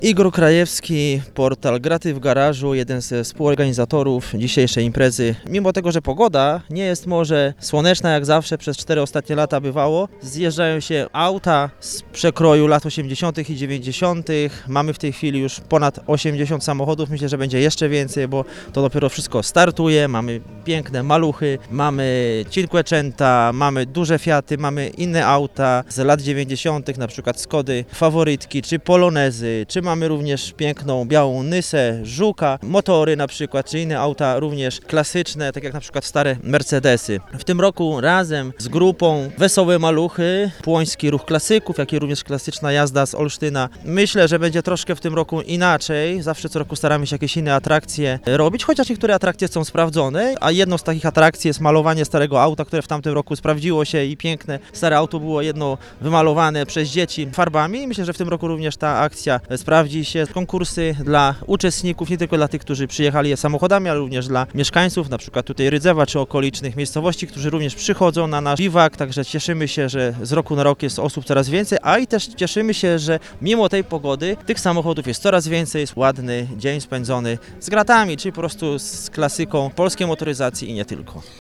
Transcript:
Igor Krajewski, portal Graty w Garażu, jeden ze współorganizatorów dzisiejszej imprezy. Mimo tego, że pogoda nie jest może słoneczna jak zawsze, przez 4 ostatnie lata bywało, zjeżdżają się auta z przekroju lat 80. i 90. Mamy w tej chwili już ponad 80 samochodów, myślę, że będzie jeszcze więcej, bo to dopiero wszystko startuje. Mamy piękne maluchy, mamy Cinquecenta, mamy duże Fiaty, mamy inne auta z lat 90., na przykład Skody Faworytki, czy Polonezy, czy mamy również piękną białą Nysę, Żuka, motory na przykład, czy inne auta również klasyczne, tak jak na przykład stare Mercedesy. W tym roku razem z grupą Wesołe Maluchy, Płoński Ruch Klasyków, jak i również klasyczna jazda z Olsztyna. Myślę, że będzie troszkę w tym roku inaczej. Zawsze co roku staramy się jakieś inne atrakcje robić, chociaż niektóre atrakcje są sprawdzone, a jedną z takich atrakcji jest malowanie starego auta, które w tamtym roku sprawdziło się i piękne. Stare auto było jedno wymalowane przez dzieci farbami. Myślę, że w tym roku również ta akcja sprawdzi się. Konkursy dla uczestników, nie tylko dla tych, którzy przyjechali samochodami, ale również dla mieszkańców, na przykład tutaj Rydzewa czy okolicznych miejscowości, którzy również przychodzą na nasz biwak, także cieszymy się, że z roku na rok jest osób coraz więcej, a i też cieszymy się, że mimo tej pogody tych samochodów jest coraz więcej, jest ładny dzień spędzony z gratami, czyli po prostu z klasyką polskiej motoryzacji i nie tylko.